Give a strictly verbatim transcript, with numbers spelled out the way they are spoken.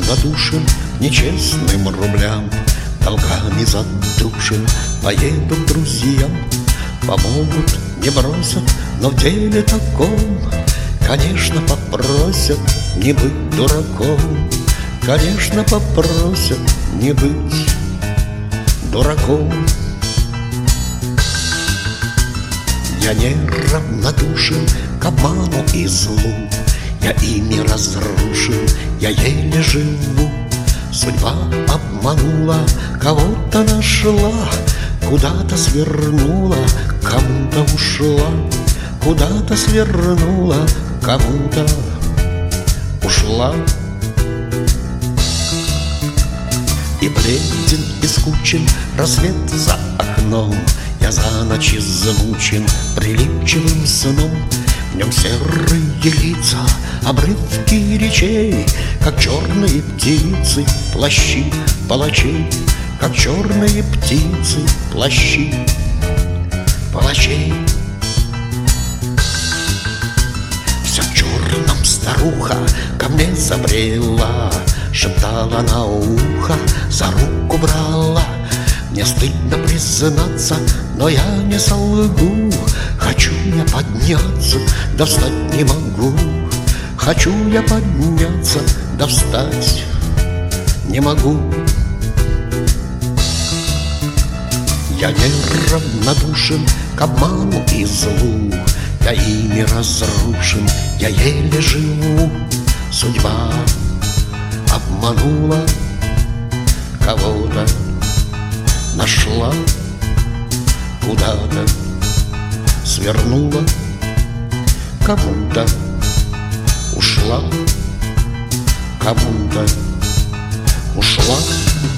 равнодушен к нечестным рублям, долгами задушен, поеду к друзьям. Помогут, не бросят, но в деле таком, конечно, попросят не быть дураком. Конечно, попросят не быть дураком. Я неравнодушен к обману и злу, я ими разрушен, я еле живу. Судьба обманула, кого-то нашла, куда-то свернула, кому-то ушла, куда-то свернула, кому-то ушла. И бледен, и скучен рассвет за окном, я за ночь измучен прилипчивым сном. В нем серые лица, обрывки речей, как черные птицы, плащи палачей, как черные птицы, плащи палачей. Вся в черном старуха ко мне забрела, шептала на ухо, за руку брала. Мне стыдно признаться, но я не солгу. Хочу я подняться, да встать не могу. Хочу я подняться, да встать не могу. Я неравнодушен к обману и злу, я ими разрушен, я еле живу. Судьба обманула, кого-то нашла, куда-то свернула, кому-то ушла, кому-то ушла.